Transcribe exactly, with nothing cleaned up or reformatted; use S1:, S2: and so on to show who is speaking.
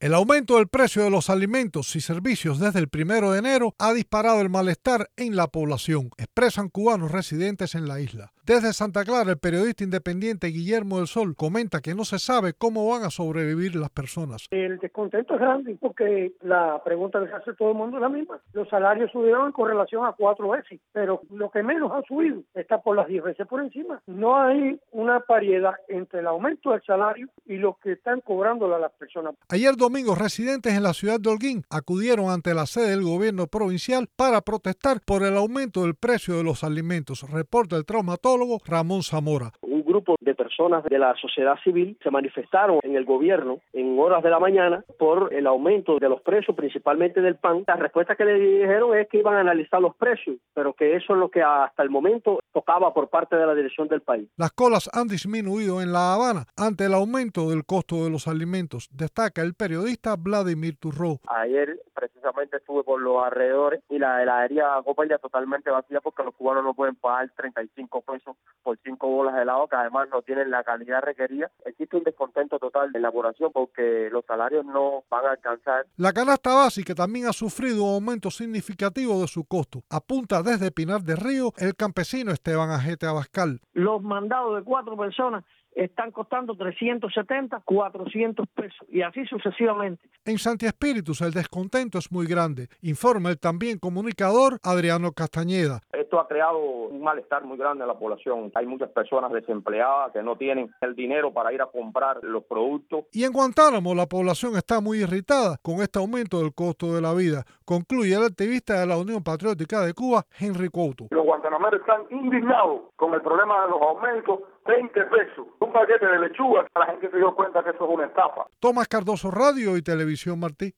S1: El aumento del precio de los alimentos y servicios desde el primero de enero ha disparado el malestar en la población, expresan cubanos residentes en la isla. Desde Santa Clara, el periodista independiente Guillermo del Sol comenta que no se sabe cómo van a sobrevivir las personas.
S2: El descontento es grande porque la pregunta que se hace todo el mundo es la misma. Los salarios subieron en correlación a cuatro veces, pero lo que menos ha subido está por las diez veces por encima. No hay una paridad entre el aumento del salario y lo que están cobrando las personas.
S1: Ayer domingo, residentes en la ciudad de Holguín acudieron ante la sede del gobierno provincial para protestar por el aumento del precio de los alimentos, reporta el traumatólogo Ramón Zamora.
S3: Un grupo de personas de la sociedad civil se manifestaron en el gobierno en horas de la mañana por el aumento de los precios, principalmente del pan. La respuesta que le dijeron es que iban a analizar los precios, pero que eso es lo que hasta el momento tocaba por parte de la dirección del país.
S1: Las colas han disminuido en La Habana ante el aumento del costo de los alimentos, destaca el periodista Vladimir Turró.
S4: Ayer precisamente estuve por los alrededores y la heladería Copaya totalmente vacía porque los cubanos no pueden pagar treinta y cinco pesos por cinco bolas de helado, que además no tienen la calidad requerida. Existe un descontento total en la población porque los salarios no van a alcanzar.
S1: La canasta básica también ha sufrido un aumento significativo de su costo. Apunta desde Pinar del Río el campesino Esteban Ajete Abascal.
S5: Los mandados de cuatro personas están costando trescientos setenta, cuatrocientos pesos y así sucesivamente.
S1: En Santi Espíritus el descontento es muy grande, informa el también comunicador Adriano Castañeda.
S6: Esto ha creado un malestar muy grande en la población. Hay muchas personas desempleadas que no tienen el dinero para ir a comprar los productos.
S1: Y en Guantánamo la población está muy irritada con este aumento del costo de la vida, concluye el activista de la Unión Patriótica de Cuba, Henry Couto.
S7: Los guantanameros están indignados con el problema de los aumentos, veinte pesos. Un paquete de lechuga, la gente se dio cuenta que eso es una estafa.
S1: Tomás Cardoso, Radio y Televisión Martí.